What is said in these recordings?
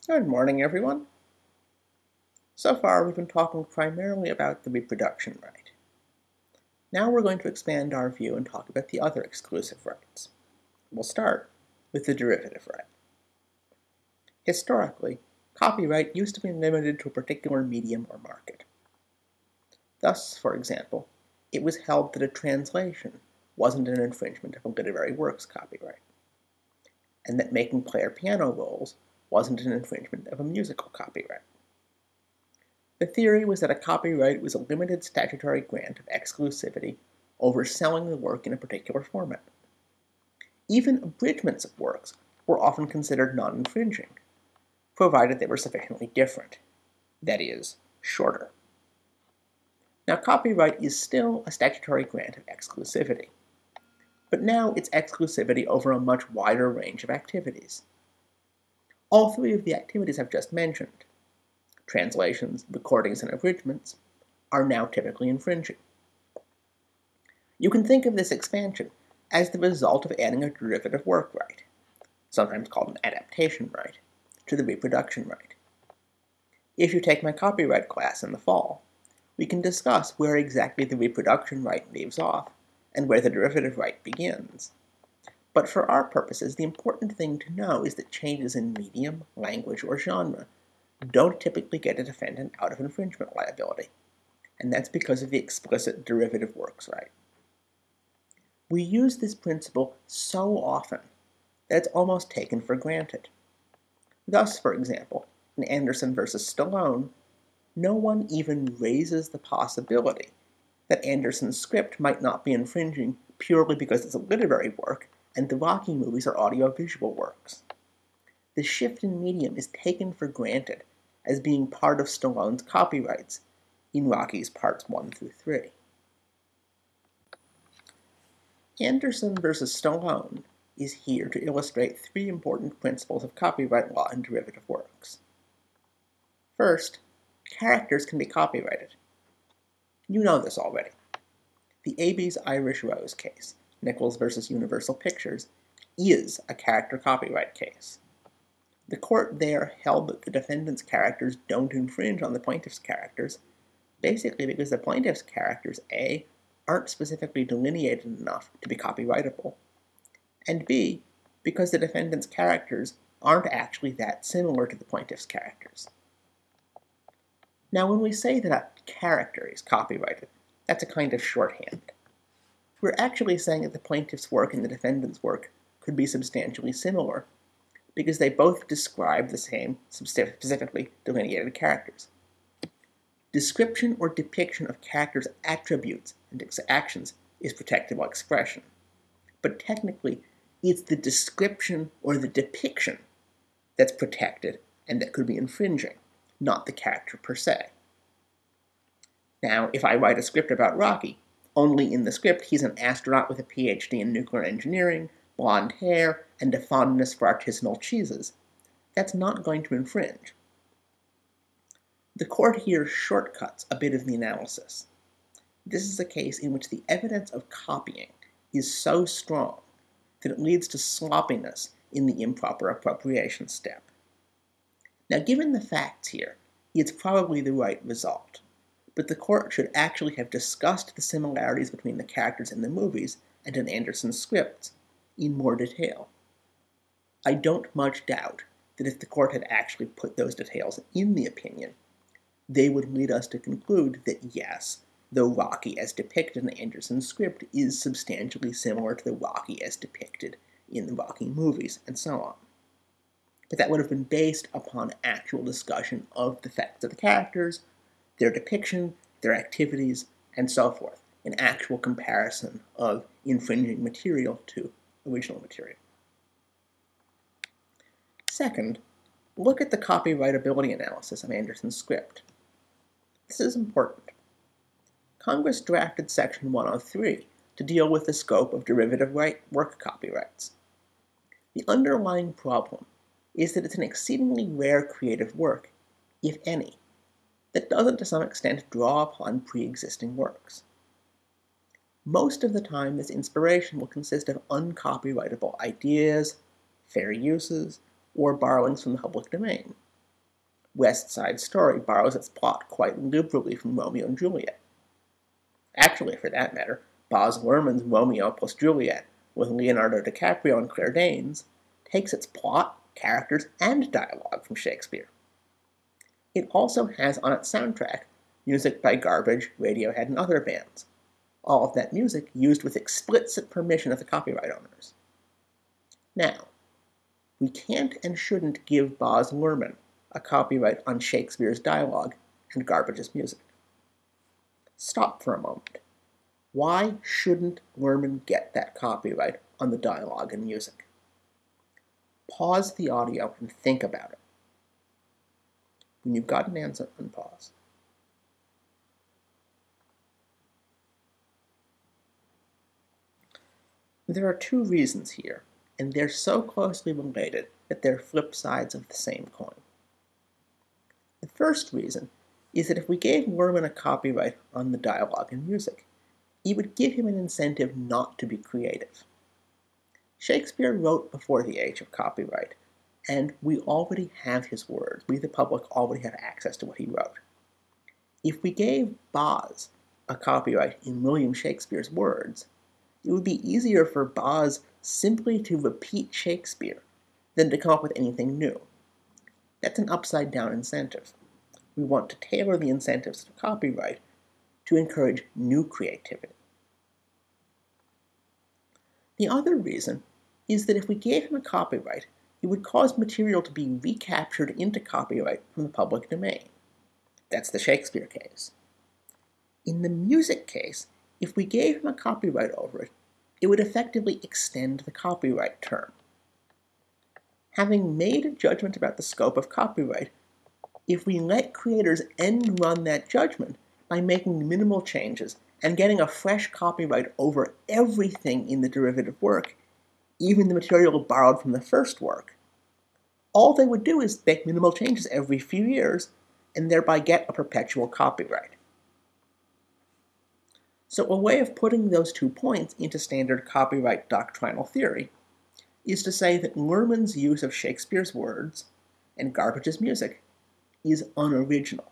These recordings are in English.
Good morning, everyone. So far, we've been talking primarily about the reproduction right. Now we're going to expand our view and talk about the other exclusive rights. We'll start with the derivative right. Historically, copyright used to be limited to a particular medium or market. Thus, for example, it was held that a translation wasn't an infringement of a literary work's copyright, and that making player piano rolls wasn't an infringement of a musical copyright. The theory was that a copyright was a limited statutory grant of exclusivity over selling the work in a particular format. Even abridgments of works were often considered non-infringing, provided they were sufficiently different, that is, shorter. Now, copyright is still a statutory grant of exclusivity, but now it's exclusivity over a much wider range of activities. All three of the activities I've just mentioned, translations, recordings, and abridgments, are now typically infringing. You can think of this expansion as the result of adding a derivative work right, sometimes called an adaptation right, to the reproduction right. If you take my copyright class in the fall, we can discuss where exactly the reproduction right leaves off and where the derivative right begins. But for our purposes, the important thing to know is that changes in medium, language, or genre don't typically get a defendant out of infringement liability, and that's because of the explicit derivative works right. We use this principle so often that it's almost taken for granted. Thus, for example, in Anderson versus Stallone, no one even raises the possibility that Anderson's script might not be infringing purely because it's a literary work and the Rocky movies are audiovisual works. The shift in medium is taken for granted as being part of Stallone's copyrights in Rocky's Parts 1 through 3. Anderson versus Stallone is here to illustrate three important principles of copyright law in derivative works. First, characters can be copyrighted. You know this already. The AB's Irish Rose case, Nichols versus Universal Pictures, is a character copyright case. The court there held that the defendant's characters don't infringe on the plaintiff's characters, basically because the plaintiff's characters, A, aren't specifically delineated enough to be copyrightable, and B, because the defendant's characters aren't actually that similar to the plaintiff's characters. Now, when we say that a character is copyrighted, that's a kind of shorthand. We're actually saying that the plaintiff's work and the defendant's work could be substantially similar, because they both describe the same specifically delineated characters. Description or depiction of characters' attributes and actions is protectable expression, but technically, it's the description or the depiction that's protected and that could be infringing, not the character per se. Now, if I write a script about Rocky, only in the script he's an astronaut with a PhD in nuclear engineering, blonde hair, and a fondness for artisanal cheeses, that's not going to infringe. The court here shortcuts a bit of the analysis. This is a case in which the evidence of copying is so strong that it leads to sloppiness in the improper appropriation step. Now, given the facts here, it's probably the right result, but the court should actually have discussed the similarities between the characters in the movies and in Anderson's scripts in more detail. I don't much doubt that if the court had actually put those details in the opinion, they would lead us to conclude that yes, the Rocky as depicted in Anderson's script is substantially similar to the Rocky as depicted in the Rocky movies, and so on. But that would have been based upon actual discussion of the facts of the characters, their depiction, their activities, and so forth, an actual comparison of infringing material to original material. Second, look at the copyrightability analysis of Anderson's script. This is important. Congress drafted Section 103 to deal with the scope of derivative work copyrights. The underlying problem is that it's an exceedingly rare creative work, if any, that doesn't to some extent draw upon pre-existing works. Most of the time, this inspiration will consist of uncopyrightable ideas, fair uses, or borrowings from the public domain, West Side Story borrows its plot quite liberally from Romeo and Juliet. Actually, for that matter, Baz Luhrmann's Romeo plus Juliet, with Leonardo DiCaprio and Claire Danes, takes its plot, characters, and dialogue from Shakespeare. It also has on its soundtrack music by Garbage, Radiohead, and other bands. All of that music used with explicit permission of the copyright owners. Now, we can't and shouldn't give Baz Luhrmann a copyright on Shakespeare's dialogue and Garbage's music. Stop for a moment. Why shouldn't Luhrmann get that copyright on the dialogue and music? Pause the audio and think about it. When you've got an answer, unpause. There are two reasons here, and they're so closely related that they're flip sides of the same coin. The first reason is that if we gave Luhrmann a copyright on the dialogue and music, it would give him an incentive not to be creative. Shakespeare wrote before the age of copyright, and we already have his words. We, the public, already have access to what he wrote. If we gave Baz a copyright in William Shakespeare's words, it would be easier for Baz simply to repeat Shakespeare than to come up with anything new. That's an upside-down incentive. We want to tailor the incentives of copyright to encourage new creativity. The other reason is that if we gave him a copyright, it would cause material to be recaptured into copyright from the public domain. That's the Shakespeare case. In the music case, if we gave him a copyright over it, it would effectively extend the copyright term. Having made a judgment about the scope of copyright, if we let creators end run that judgment by making minimal changes and getting a fresh copyright over everything in the derivative work, even the material borrowed from the first work, all they would do is make minimal changes every few years and thereby get a perpetual copyright. So a way of putting those 2 points into standard copyright doctrinal theory is to say that Luhrmann's use of Shakespeare's words and Garbage's music is unoriginal.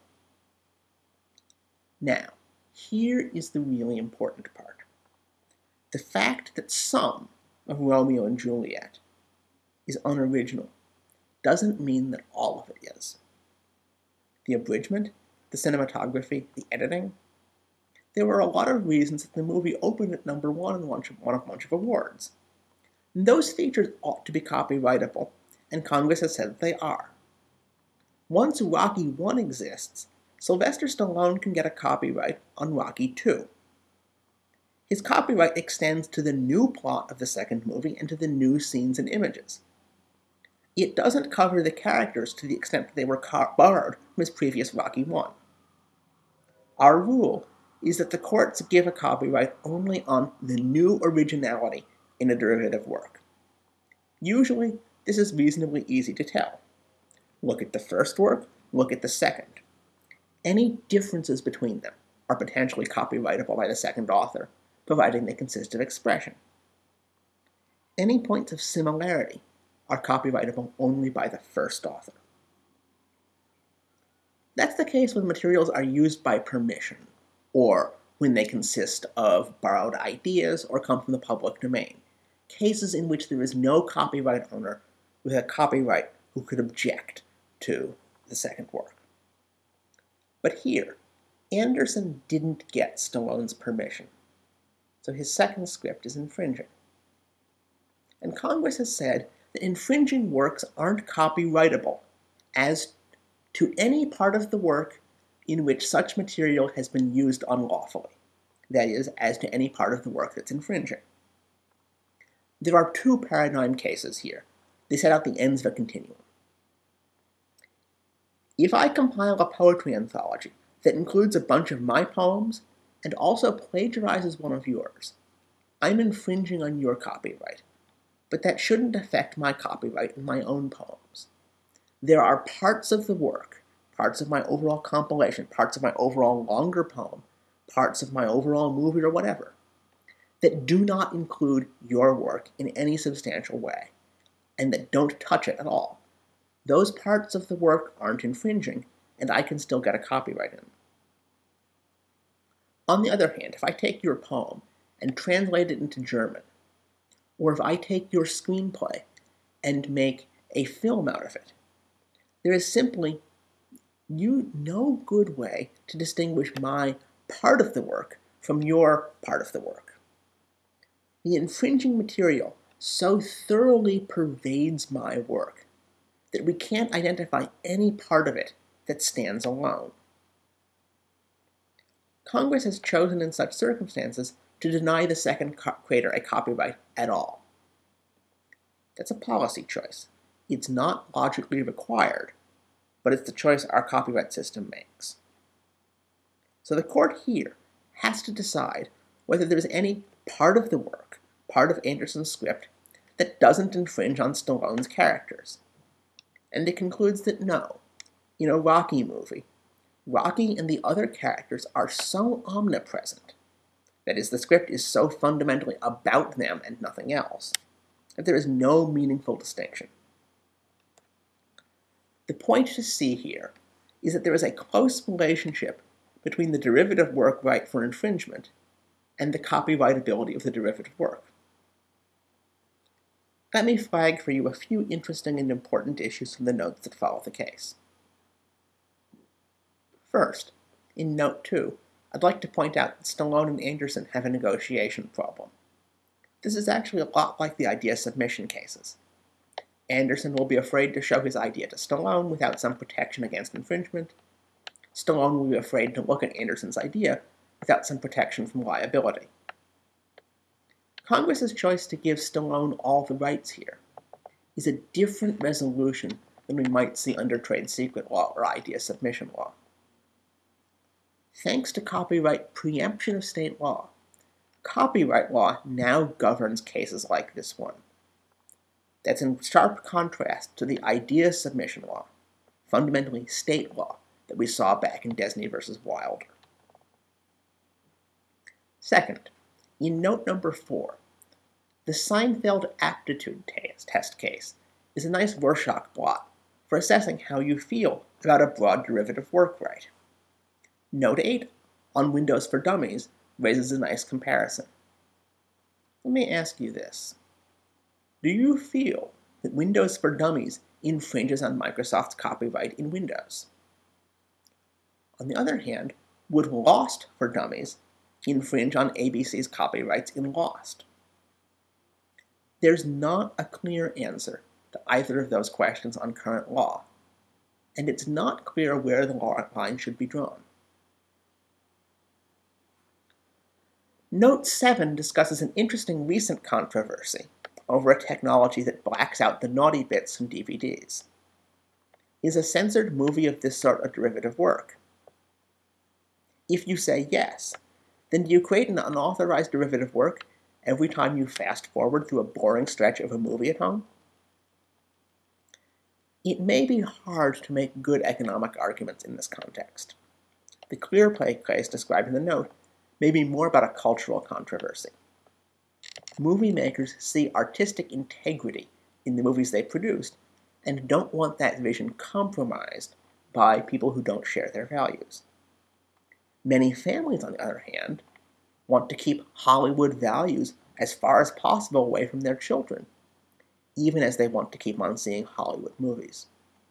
Now, here is the really important part. The fact that some of Romeo and Juliet is unoriginal doesn't mean that all of it is. The abridgment, the cinematography, the editing, there were a lot of reasons that the movie opened at number 1 and won a bunch of awards. And those features ought to be copyrightable, and Congress has said that they are. Once Rocky I exists, Sylvester Stallone can get a copyright on Rocky II. His copyright extends to the new plot of the second movie and to the new scenes and images. It doesn't cover the characters to the extent that they were borrowed from his previous Rocky I. Our rule is that the courts give a copyright only on the new originality in a derivative work. Usually, this is reasonably easy to tell. Look at the first work, look at the second. Any differences between them are potentially copyrightable by the second author, providing they consist of expression. Any points of similarity are copyrightable only by the first author. That's the case when materials are used by permission, or when they consist of borrowed ideas or come from the public domain, cases in which there is no copyright owner with a copyright who could object to the second work. But here, Anderson didn't get Stallone's permission, so his second script is infringing. And Congress has said that infringing works aren't copyrightable as to any part of the work in which such material has been used unlawfully, that is, as to any part of the work that's infringing. There are 2 paradigm cases here. They set out the ends of a continuum. If I compile a poetry anthology that includes a bunch of my poems and also plagiarizes one of yours, I'm infringing on your copyright, but that shouldn't affect my copyright in my own poems. There are parts of the work, parts of my overall compilation, parts of my overall longer poem, parts of my overall movie or whatever, that do not include your work in any substantial way, and that don't touch it at all. those parts of the work aren't infringing, and I can still get a copyright in them. On the other hand, if I take your poem and translate it into German, or if I take your screenplay and make a film out of it, there is simply no good way to distinguish my part of the work from your part of the work. The infringing material so thoroughly pervades my work that we can't identify any part of it that stands alone. Congress has chosen in such circumstances to deny the second creator a copyright at all. That's a policy choice. It's not logically required, but it's the choice our copyright system makes. So the court here has to decide whether there's any part of the work, part of Anderson's script, that doesn't infringe on Stallone's characters. And it concludes that no. In a Rocky movie, Rocky and the other characters are so omnipresent, that is, the script is so fundamentally about them and nothing else, that there is no meaningful distinction. The point to see here is that there is a close relationship between the derivative work right for infringement and the copyrightability of the derivative work. Let me flag for you a few interesting and important issues from the notes that follow the case. First, in Note 2, I'd like to point out that Stallone and Anderson have a negotiation problem. This is actually a lot like the idea submission cases. Anderson will be afraid to show his idea to Stallone without some protection against infringement. Stallone will be afraid to look at Anderson's idea without some protection from liability. Congress's choice to give Stallone all the rights here is a different resolution than we might see under trade secret law or idea submission law. Thanks to copyright preemption of state law, copyright law now governs cases like this one. That's in sharp contrast to the idea submission law, fundamentally state law, that we saw back in Desney versus Wilder. Second, in note number 4, the Seinfeld aptitude test case is a nice Rorschach blot for assessing how you feel about a broad derivative work right. Note 8 on Windows for Dummies raises a nice comparison. Let me ask you this. Do you feel that Windows for Dummies infringes on Microsoft's copyright in Windows? On the other hand, would Lost for Dummies infringe on ABC's copyrights in Lost? There's not a clear answer to either of those questions on current law, and it's not clear where the law line should be drawn. Note 7 discusses an interesting recent controversy over a technology that blacks out the naughty bits from DVDs. Is a censored movie of this sort a derivative work? If you say yes, then do you create an unauthorized derivative work every time you fast forward through a boring stretch of a movie at home? It may be hard to make good economic arguments in this context. The ClearPlay case described in the note may be more about a cultural controversy. Movie makers see artistic integrity in the movies they produced and don't want that vision compromised by people who don't share their values. Many families, on the other hand, want to keep Hollywood values as far as possible away from their children, even as they want to keep on seeing Hollywood movies.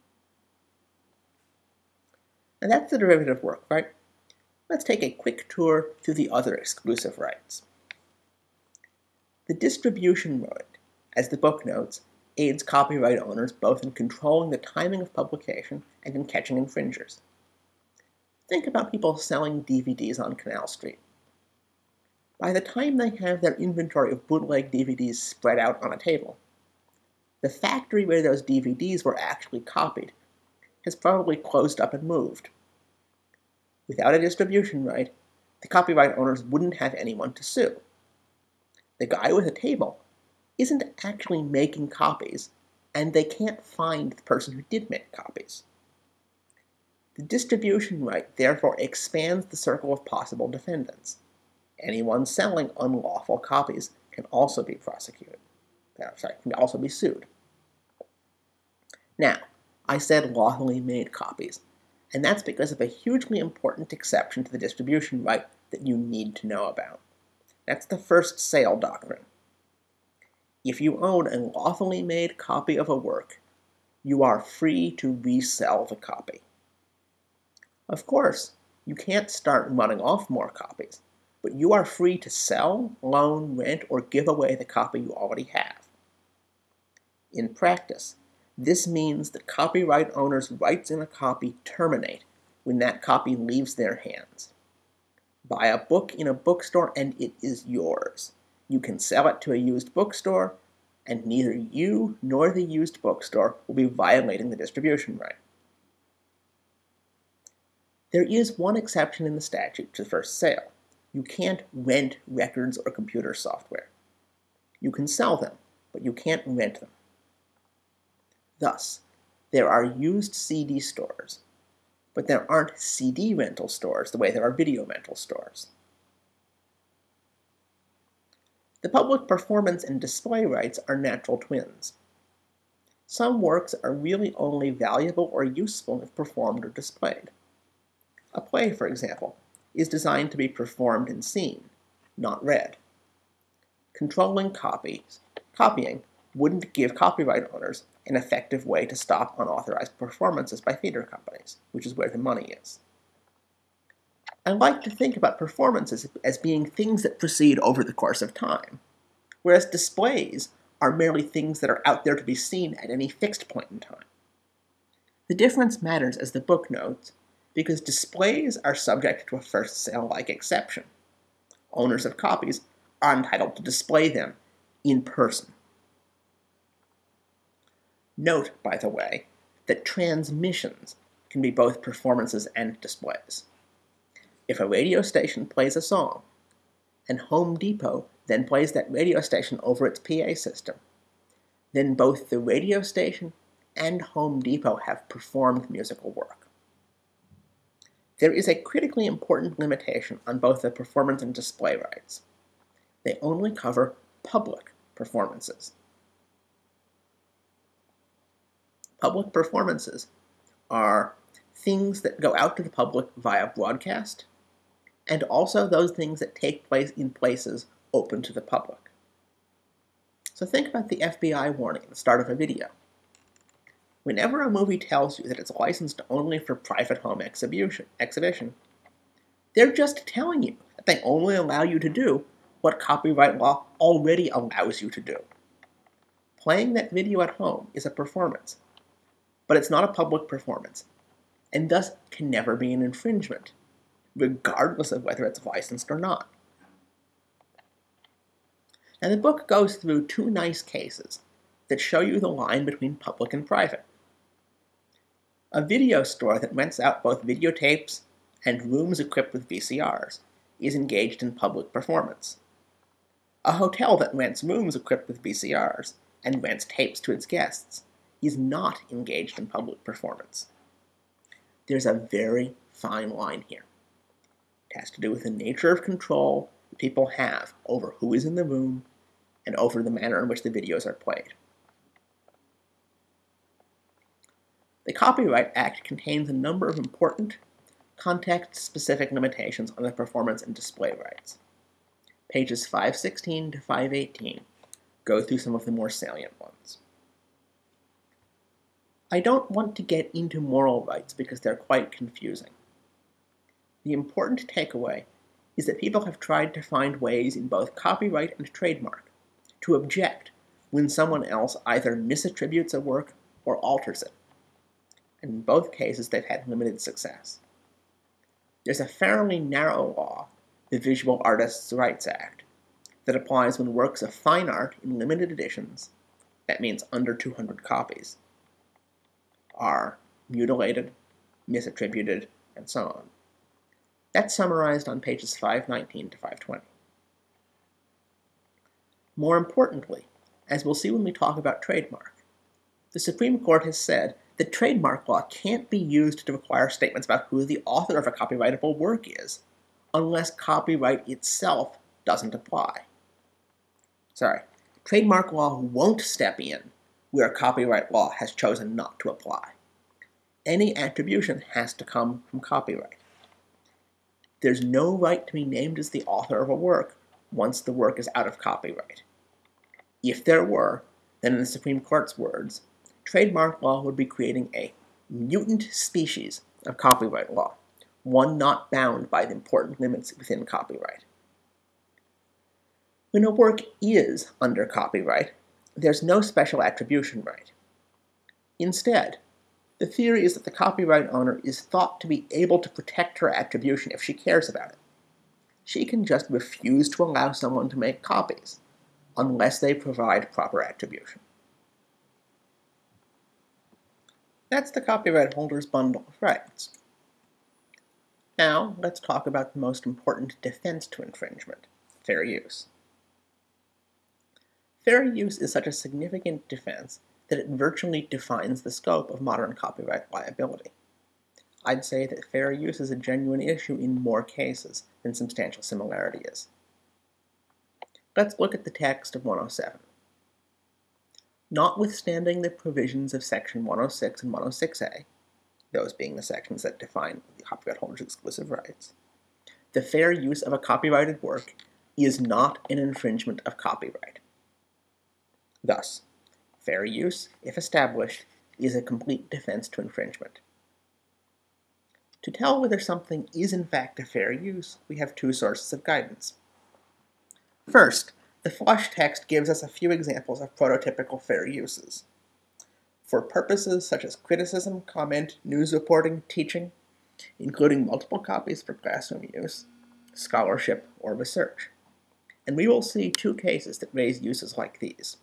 And that's the derivative work, right? Let's take a quick tour through the other exclusive rights. The distribution right, as the book notes, aids copyright owners both in controlling the timing of publication and in catching infringers. Think about people selling DVDs on Canal Street. By the time they have their inventory of bootleg DVDs spread out on a table, the factory where those DVDs were actually copied has probably closed up and moved. Without a distribution right, the copyright owners wouldn't have anyone to sue. The guy with a table isn't actually making copies, and they can't find the person who did make copies. The distribution right therefore expands the circle of possible defendants. Anyone selling unlawful copies can also be prosecuted. Can also be sued. Now, I said lawfully made copies, and that's because of a hugely important exception to the distribution right that you need to know about. That's the first sale doctrine. If you own a lawfully made copy of a work, you are free to resell the copy. Of course, you can't start running off more copies, but you are free to sell, loan, rent, or give away the copy you already have. In practice, this means that copyright owners' rights in a copy terminate when that copy leaves their hands. Buy a book in a bookstore and it is yours. You can sell it to a used bookstore, and neither you nor the used bookstore will be violating the distribution right. There is one exception in the statute to the first sale. You can't rent records or computer software. You can sell them, but you can't rent them. Thus, there are used CD stores, but there aren't CD rental stores the way there are video rental stores. The public performance and display rights are natural twins. Some works are really only valuable or useful if performed or displayed. A play, for example, is designed to be performed and seen, not read. Controlling copying wouldn't give copyright owners an effective way to stop unauthorized performances by theater companies, which is where the money is. I like to think about performances as being things that proceed over the course of time, whereas displays are merely things that are out there to be seen at any fixed point in time. The difference matters, as the book notes, because displays are subject to a first sale-like exception. Owners of copies are entitled to display them in person. Note, by the way, that transmissions can be both performances and displays. If a radio station plays a song, and Home Depot then plays that radio station over its PA system, then both the radio station and Home Depot have performed musical work. There is a critically important limitation on both the performance and display rights. They only cover public performances. Public performances are things that go out to the public via broadcast, and also those things that take place in places open to the public. So think about the FBI warning at the start of a video. Whenever a movie tells you that it's licensed only for private home exhibition, they're just telling you that they only allow you to do what copyright law already allows you to do. Playing that video at home is a performance, but it's not a public performance, and thus can never be an infringement, regardless of whether it's licensed or not. Now, the book goes through two nice cases that show you the line between public and private. A video store that rents out both videotapes and rooms equipped with VCRs is engaged in public performance. A hotel that rents rooms equipped with VCRs and rents tapes to its guests is not engaged in public performance. There's a very fine line here. It has to do with the nature of control that people have over who is in the room and over the manner in which the videos are played. The Copyright Act contains a number of important, context-specific limitations on the performance and display rights. Pages 516 to 518 go through some of the more salient ones. I don't want to get into moral rights because they're quite confusing. The important takeaway is that people have tried to find ways in both copyright and trademark to object when someone else either misattributes a work or alters it. And in both cases, they've had limited success. There's a fairly narrow law, the Visual Artists' Rights Act, that applies when works of fine art in limited editions, that means under 200 copies, are mutilated, misattributed, and so on. That's summarized on pages 519 to 520. More importantly, as we'll see when we talk about trademark, the Supreme Court has said that trademark law can't be used to require statements about who the author of a copyrightable work is, unless copyright itself doesn't apply. Trademark law won't step in where copyright law has chosen not to apply. Any attribution has to come from copyright. There's no right to be named as the author of a work once the work is out of copyright. If there were, then in the Supreme Court's words, trademark law would be creating a mutant species of copyright law, one not bound by the important limits within copyright. When a work is under copyright, there's no special attribution right. Instead, the theory is that the copyright owner is thought to be able to protect her attribution if she cares about it. She can just refuse to allow someone to make copies, unless they provide proper attribution. That's the copyright holder's bundle of rights. Now, let's talk about the most important defense to infringement, fair use. Fair use is such a significant defense that it virtually defines the scope of modern copyright liability. I'd say that fair use is a genuine issue in more cases than substantial similarity is. Let's look at the text of 107. Notwithstanding the provisions of Section 106 and 106A, those being the sections that define the copyright holder's exclusive rights, the fair use of a copyrighted work is not an infringement of copyright. Thus, fair use, if established, is a complete defense to infringement. To tell whether something is in fact a fair use, we have two sources of guidance. First, the flush text gives us a few examples of prototypical fair uses. For purposes such as criticism, comment, news reporting, teaching, including multiple copies for classroom use, scholarship, or research. And we will see two cases that raise uses like these.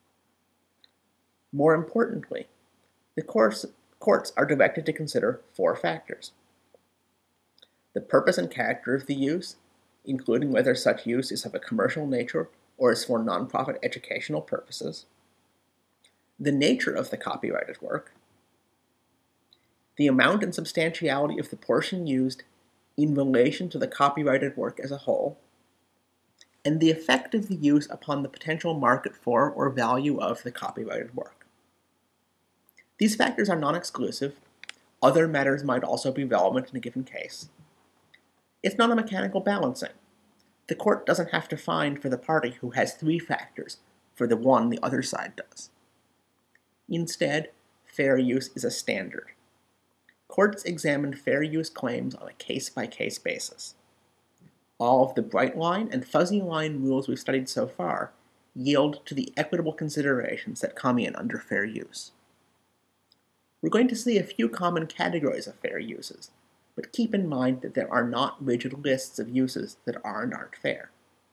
More importantly, the courts are directed to consider four factors: the purpose and character of the use, including whether such use is of a commercial nature or is for nonprofit educational purposes, the nature of the copyrighted work, the amount and substantiality of the portion used in relation to the copyrighted work as a whole, and the effect of the use upon the potential market for or value of the copyrighted work. These factors are non-exclusive. Other matters might also be relevant in a given case. It's not a mechanical balancing. The court doesn't have to find for the party who has three factors for the one the other side does. Instead, fair use is a standard. Courts examine fair use claims on a case-by-case basis. All of the bright line and fuzzy line rules we've studied so far yield to the equitable considerations that come in under fair use. We're going to see a few common categories of fair uses, but keep in mind that there are not rigid lists of uses that are and aren't fair.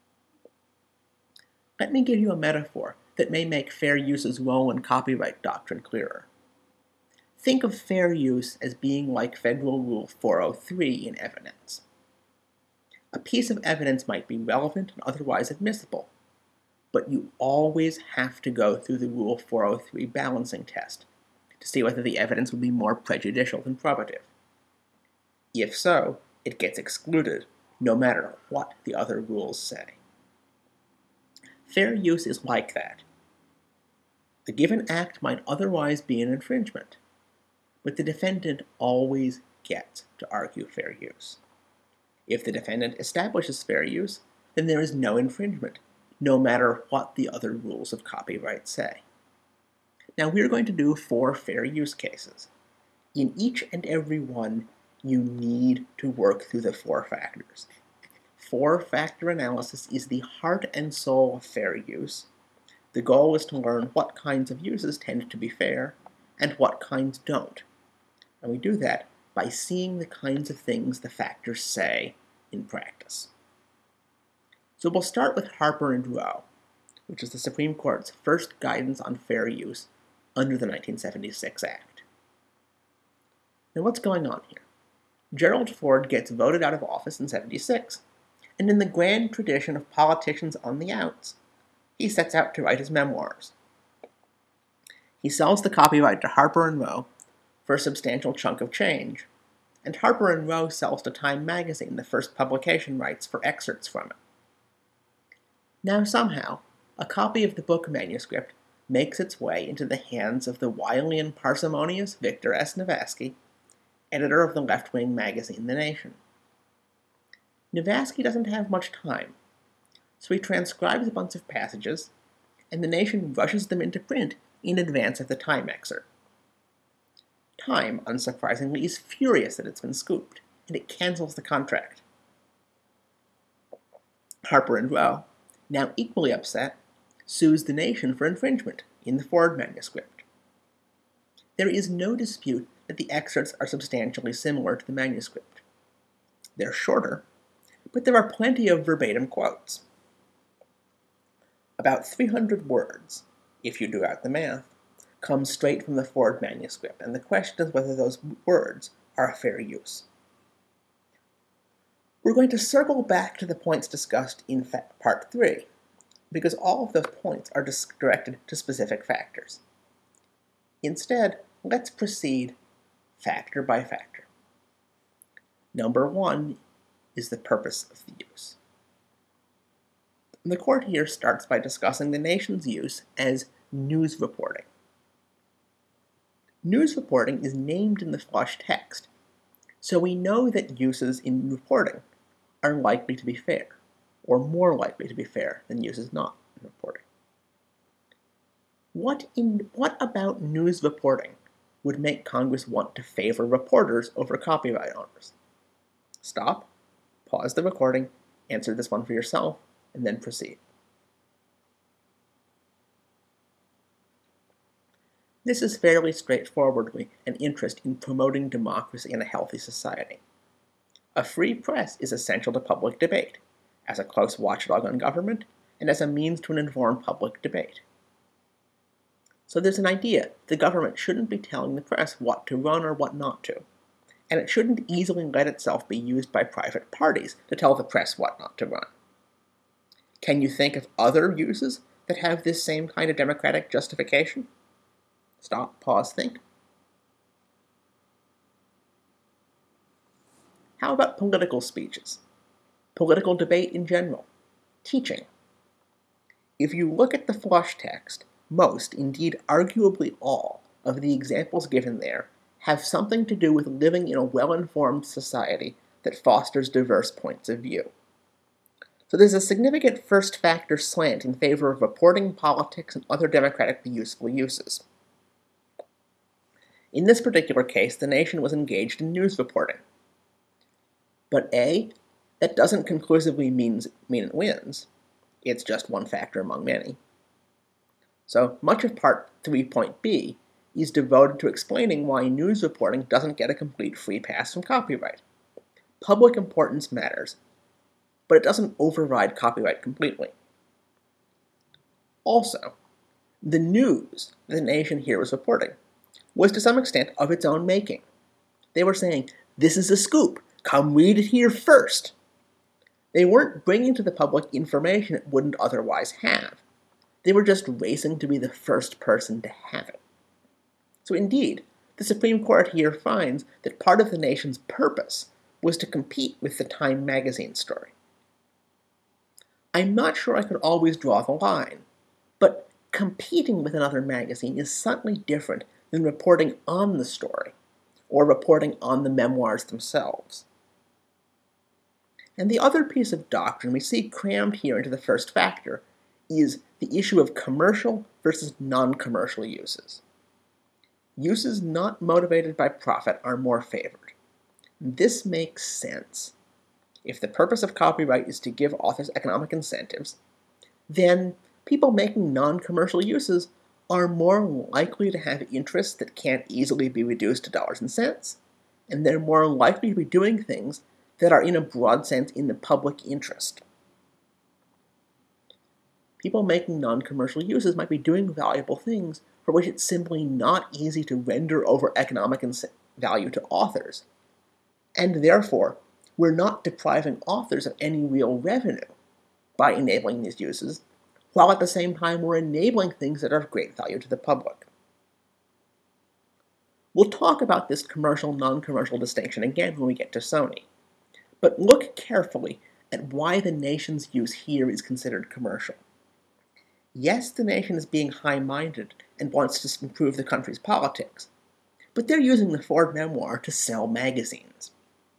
Let me give you a metaphor that may make fair use's role in copyright doctrine clearer. Think of fair use as being like Federal Rule 403 in evidence. A piece of evidence might be relevant and otherwise admissible, but you always have to go through the Rule 403 balancing test to see whether the evidence would be more prejudicial than probative. If so, it gets excluded, no matter what the other rules say. Fair use is like that. The given act might otherwise be an infringement, but the defendant always gets to argue fair use. If the defendant establishes fair use, then there is no infringement, no matter what the other rules of copyright say. Now we're going to do 4 fair use cases. In each and every one, you need to work through the 4 factors. 4-factor analysis is the heart and soul of fair use. The goal is to learn what kinds of uses tend to be fair and what kinds don't. And we do that by seeing the kinds of things the factors say in practice. So we'll start with Harper and Row, which is the Supreme Court's first guidance on fair use under the 1976 Act. Now what's going on here? Gerald Ford gets voted out of office in '76, and in the grand tradition of politicians on the outs, he sets out to write his memoirs. He sells the copyright to Harper & Row for a substantial chunk of change, and Harper & Row sells to Time magazine the first publication rights for excerpts from it. Now somehow, a copy of the book manuscript makes its way into the hands of the wily and parsimonious Victor S. Navasky, editor of the left-wing magazine The Nation. Navasky doesn't have much time, so he transcribes a bunch of passages, and The Nation rushes them into print in advance of the Time excerpt. Time, unsurprisingly, is furious that it's been scooped, and it cancels the contract. Harper and Row, now equally upset, sues The Nation for infringement in the Ford manuscript. There is no dispute that the excerpts are substantially similar to the manuscript. They're shorter, but there are plenty of verbatim quotes. About 300 words, if you do out the math, come straight from the Ford manuscript, and the question is whether those words are a fair use. We're going to circle back to the points discussed in Part 3, because all of those points are directed to specific factors. Instead, let's proceed factor by factor. Number 1 is the purpose of the use. The court here starts by discussing the Nation's use as news reporting. News reporting is named in the flush text, so we know that uses in reporting are likely to be fair, or more likely to be fair than uses not in reporting. What about news reporting would make Congress want to favor reporters over copyright owners? Stop, pause the recording, answer this one for yourself, and then proceed. This is fairly straightforwardly an interest in promoting democracy in a healthy society. A free press is essential to public debate, as a close watchdog on government, and as a means to an informed public debate. So there's an idea the government shouldn't be telling the press what to run or what not to, and it shouldn't easily let itself be used by private parties to tell the press what not to run. Can you think of other uses that have this same kind of democratic justification? Stop, pause, think. How about political speeches? Political debate in general? Teaching? If you look at the flush text, most, indeed arguably all, of the examples given there have something to do with living in a well-informed society that fosters diverse points of view. So there's a significant first factor slant in favor of reporting politics and other democratically useful uses. In this particular case, the Nation was engaged in news reporting. But A, that doesn't conclusively mean it wins. It's just one factor among many. So much of Part 3.B is devoted to explaining why news reporting doesn't get a complete free pass from copyright. Public importance matters, but it doesn't override copyright completely. Also, the news the Nation here was reporting was to some extent of its own making. They were saying, this is a scoop, come read it here first. They weren't bringing to the public information it wouldn't otherwise have. They were just racing to be the first person to have it. So indeed, the Supreme Court here finds that part of the Nation's purpose was to compete with the Time magazine story. I'm not sure I could always draw the line, but competing with another magazine is subtly different than reporting on the story, or reporting on the memoirs themselves. And the other piece of doctrine we see crammed here into the first factor is the issue of commercial versus non-commercial uses. Uses not motivated by profit are more favored. This makes sense. If the purpose of copyright is to give authors economic incentives, then people making non-commercial uses are more likely to have interests that can't easily be reduced to dollars and cents, and they're more likely to be doing things that are in a broad sense in the public interest. People making non-commercial uses might be doing valuable things for which it's simply not easy to render over economic value to authors, and therefore we're not depriving authors of any real revenue by enabling these uses, while at the same time we're enabling things that are of great value to the public. We'll talk about this commercial-non-commercial distinction again when we get to Sony, but look carefully at why the Nation's use here is considered commercial. Yes, the nation is being high-minded and wants to improve the country's politics, but they're using the Ford memoir to sell magazines.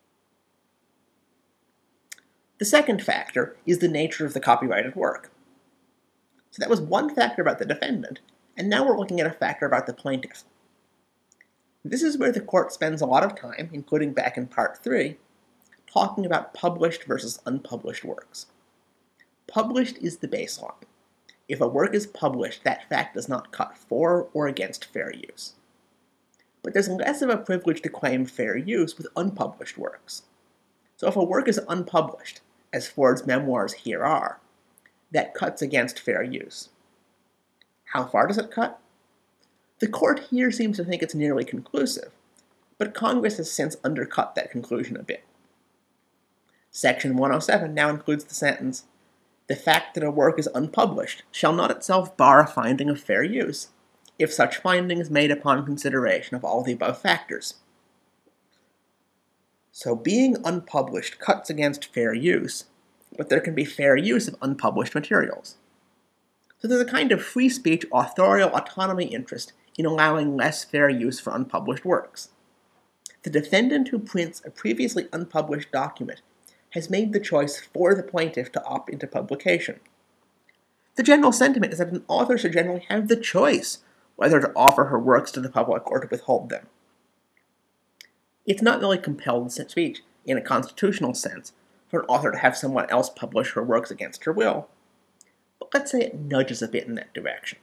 The second factor is the nature of the copyrighted work. So that was one factor about the defendant, and now we're looking at a factor about the plaintiff. This is where the court spends a lot of time, including back in Part 3, talking about published versus unpublished works. Published is the baseline. If a work is published, that fact does not cut for or against fair use. But there's less of a privilege to claim fair use with unpublished works. So if a work is unpublished, as Ford's memoirs here are, that cuts against fair use. How far does it cut? The court here seems to think it's nearly conclusive, but Congress has since undercut that conclusion a bit. Section 107 now includes the sentence, "The fact that a work is unpublished shall not itself bar a finding of fair use, if such finding is made upon consideration of all the above factors." So being unpublished cuts against fair use, but there can be fair use of unpublished materials. So there's a kind of free speech authorial autonomy interest in allowing less fair use for unpublished works. The defendant who prints a previously unpublished document has made the choice for the plaintiff to opt into publication. The general sentiment is that an author should generally have the choice whether to offer her works to the public or to withhold them. It's not really compelled speech in a constitutional sense for an author to have someone else publish her works against her will, but let's say it nudges a bit in that direction.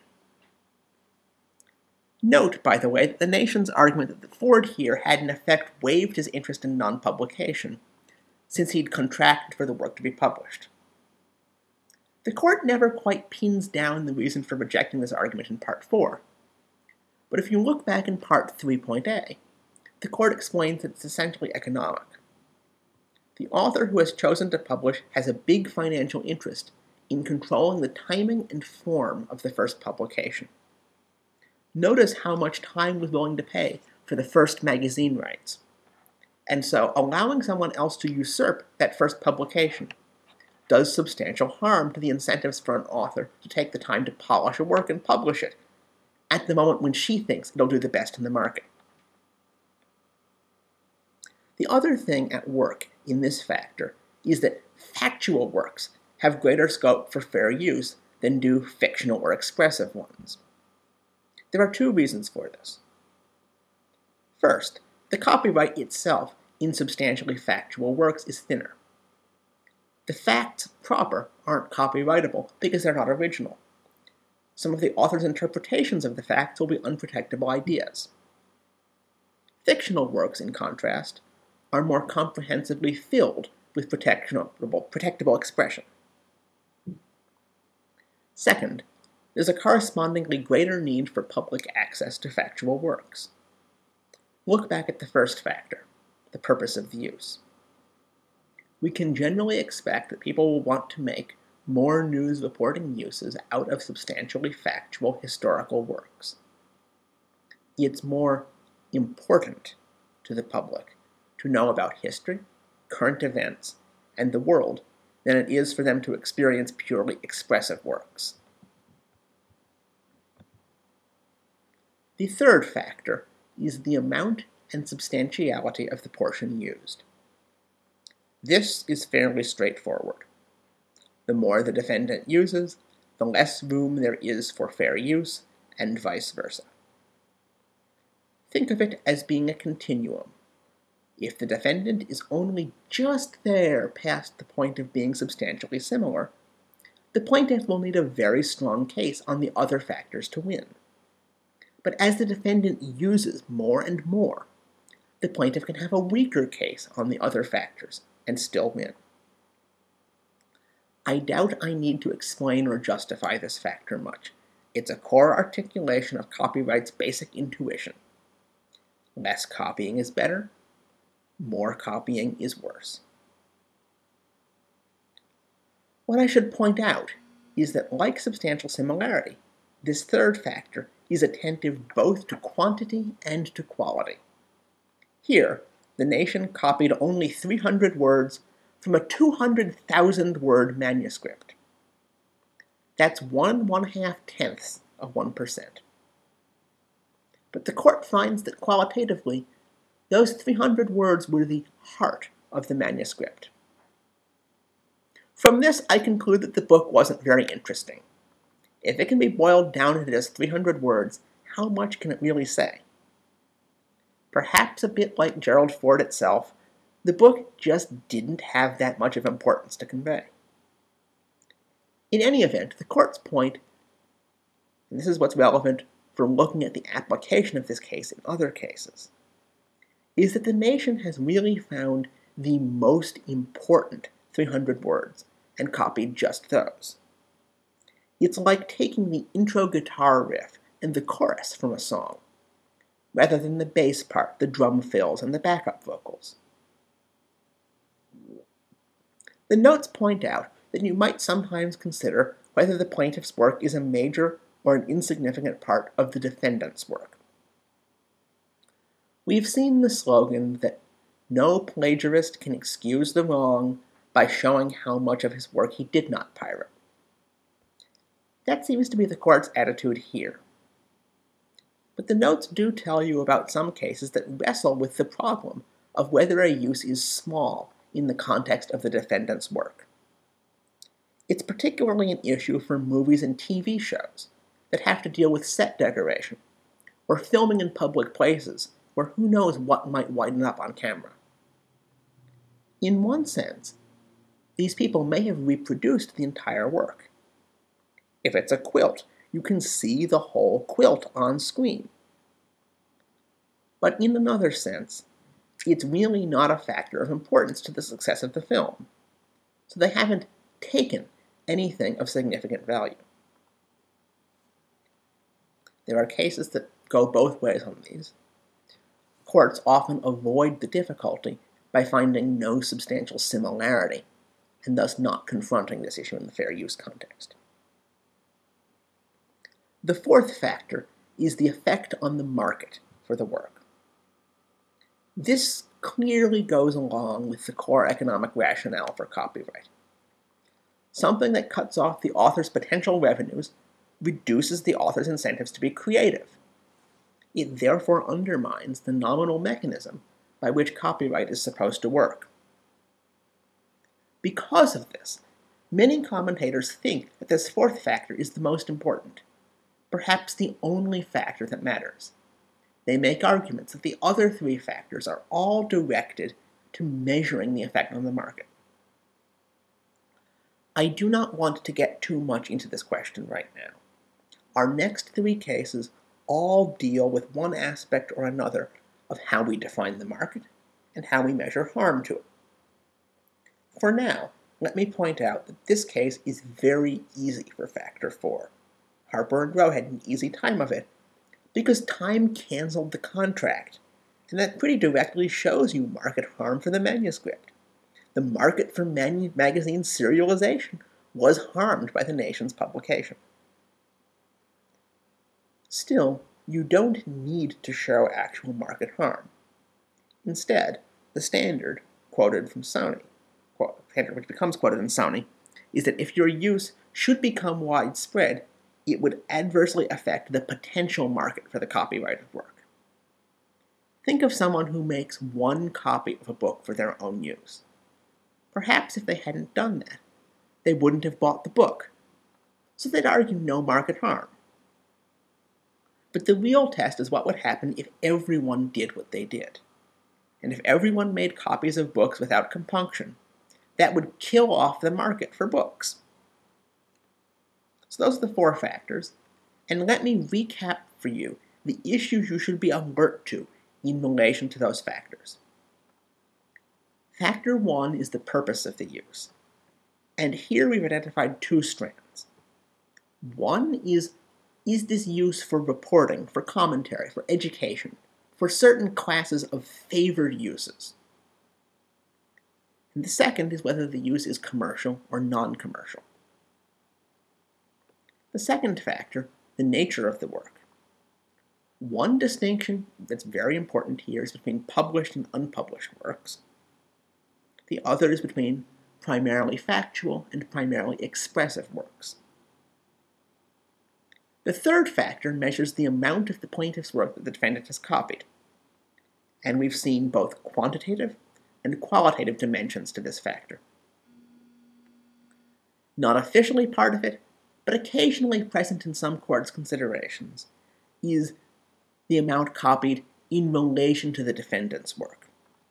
Note, by the way, that the nation's argument that Ford here had in effect waived his interest in non-publication, since he'd contracted for the work to be published. The court never quite pins down the reason for rejecting this argument in Part 4, but if you look back in Part 3.a, the court explains that it's essentially economic. The author who has chosen to publish has a big financial interest in controlling the timing and form of the first publication. Notice how much time was willing to pay for the first magazine rights. And so allowing someone else to usurp that first publication does substantial harm to the incentives for an author to take the time to polish a work and publish it at the moment when she thinks it'll do the best in the market. The other thing at work in this factor is that factual works have greater scope for fair use than do fictional or expressive ones. There are two reasons for this. First, the copyright itself in substantially factual works is thinner. The facts proper aren't copyrightable because they're not original. Some of the author's interpretations of the facts will be unprotectable ideas. Fictional works, in contrast, are more comprehensively filled with protectable expression. Second, there's a correspondingly greater need for public access to factual works. Look back at the first factor, the purpose of the use. We can generally expect that people will want to make more news reporting uses out of substantially factual historical works. It's more important to the public to know about history, current events, and the world than it is for them to experience purely expressive works. The third factor is the amount and substantiality of the portion used. This is fairly straightforward. The more the defendant uses, the less room there is for fair use, and vice versa. Think of it as being a continuum. If the defendant is only just there past the point of being substantially similar, the plaintiff will need a very strong case on the other factors to win. But as the defendant uses more and more, the plaintiff can have a weaker case on the other factors and still win. I doubt I need to explain or justify this factor much. It's a core articulation of copyright's basic intuition. Less copying is better, more copying is worse. What I should point out is that, like substantial similarity, this third factor is attentive both to quantity and to quality. Here, the nation copied only 300 words from a 200,000-word manuscript. That's 1/1/2 of 1%. But the court finds that qualitatively, those 300 words were the heart of the manuscript. From this, I conclude that the book wasn't very interesting. If it can be boiled down to just 300 words, how much can it really say? Perhaps a bit like Gerald Ford itself, the book just didn't have that much of importance to convey. In any event, the court's point, and this is what's relevant for looking at the application of this case in other cases, is that the nation has really found the most important 300 words and copied just those. It's like taking the intro guitar riff and the chorus from a song, rather than the bass part, the drum fills, and the backup vocals. The notes point out that you might sometimes consider whether the plaintiff's work is a major or an insignificant part of the defendant's work. We've seen the slogan that no plagiarist can excuse the wrong by showing how much of his work he did not pirate. That seems to be the court's attitude here. But the notes do tell you about some cases that wrestle with the problem of whether a use is small in the context of the defendant's work. It's particularly an issue for movies and TV shows that have to deal with set decoration, or filming in public places where who knows what might wind up on camera. In one sense, these people may have reproduced the entire work. If it's a quilt, you can see the whole quilt on screen. But in another sense, it's really not a factor of importance to the success of the film, so they haven't taken anything of significant value. There are cases that go both ways on these. Courts often avoid the difficulty by finding no substantial similarity, and thus not confronting this issue in the fair use context. The fourth factor is the effect on the market for the work. This clearly goes along with the core economic rationale for copyright. Something that cuts off the author's potential revenues reduces the author's incentives to be creative. It therefore undermines the nominal mechanism by which copyright is supposed to work. Because of this, many commentators think that this fourth factor is the most important, perhaps the only factor that matters. They make arguments that the other three factors are all directed to measuring the effect on the market. I do not want to get too much into this question right now. Our next three cases all deal with one aspect or another of how we define the market and how we measure harm to it. For now, let me point out that this case is very easy for Factor 4. Harper and Row had an easy time of it because Time canceled the contract, and that pretty directly shows you market harm for the manuscript. The market for magazine serialization was harmed by the nation's publication. Still, you don't need to show actual market harm. Instead, the standard, quoted from Sony, which becomes quoted in Sony, is that if your use should become widespread, it would adversely affect the potential market for the copyrighted work. Think of someone who makes one copy of a book for their own use. Perhaps if they hadn't done that, they wouldn't have bought the book, so they'd argue no market harm. But the real test is what would happen if everyone did what they did. And if everyone made copies of books without compunction, that would kill off the market for books. So those are the four factors, and let me recap for you the issues you should be alert to in relation to those factors. Factor 1 is the purpose of the use, and here we've identified two strands. One is this use for reporting, for commentary, for education, for certain classes of favored uses? And the second is whether the use is commercial or non-commercial. The second factor, the nature of the work. One distinction that's very important here is between published and unpublished works. The other is between primarily factual and primarily expressive works. The third factor measures the amount of the plaintiff's work that the defendant has copied. And we've seen both quantitative and qualitative dimensions to this factor. Not officially part of it, but occasionally present in some courts' considerations, is the amount copied in relation to the defendant's work.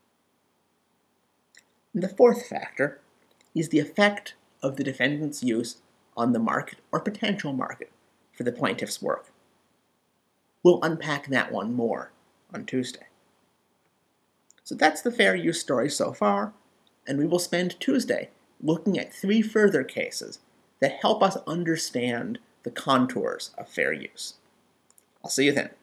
And the fourth factor is the effect of the defendant's use on the market or potential market for the plaintiff's work. We'll unpack that one more on Tuesday. So that's the fair use story so far, and we will spend Tuesday looking at 3 further cases that help us understand the contours of fair use. I'll see you then.